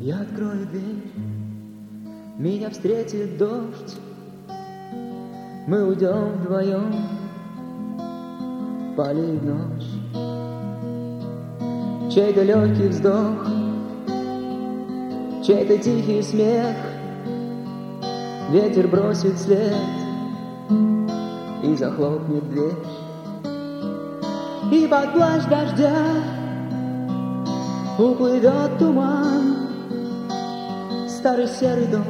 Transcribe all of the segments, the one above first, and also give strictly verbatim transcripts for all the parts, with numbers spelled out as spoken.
Я открою дверь, меня встретит дождь, мы уйдем вдвоем, полеет ночь. Чей-то легкий вздох, чей-то тихий смех, ветер бросит след и захлопнет дверь. И под плащ дождя уплывет туман, старый серый дом,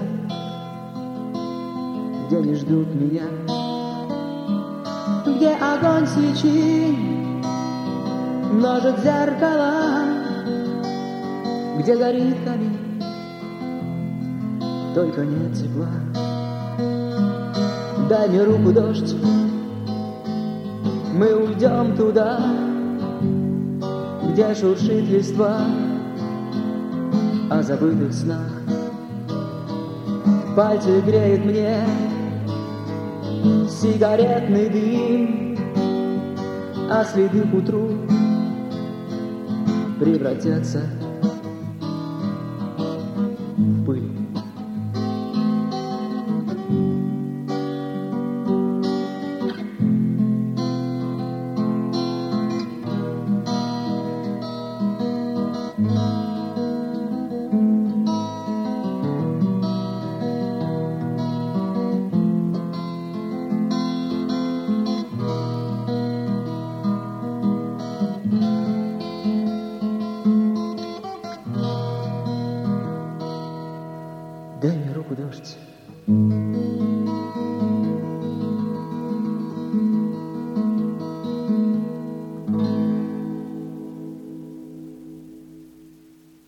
где не ждут меня, где огонь свечи множит зеркала, где горит камин, только нет тепла. Дай мне руку, дождь, мы уйдем туда, где шуршит листва о забытых снах. Пальцы греет мне сигаретный дым, а следы к утру превратятся